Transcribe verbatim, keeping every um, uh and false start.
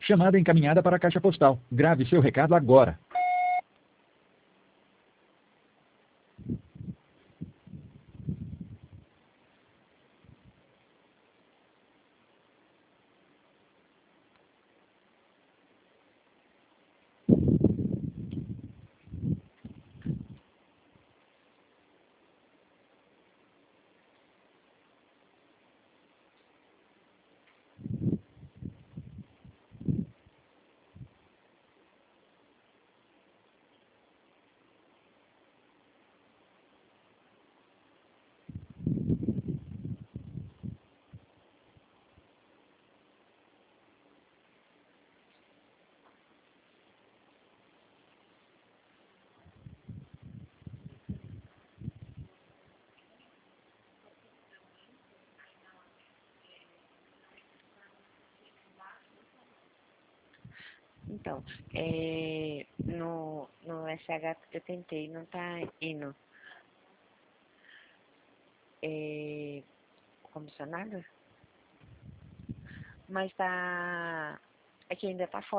Chamada encaminhada para a caixa postal. Grave seu recado agora. Então, é, no, no S H eu tentei, não tá indo. É, comissionado? Mas tá. É que ainda tá fora.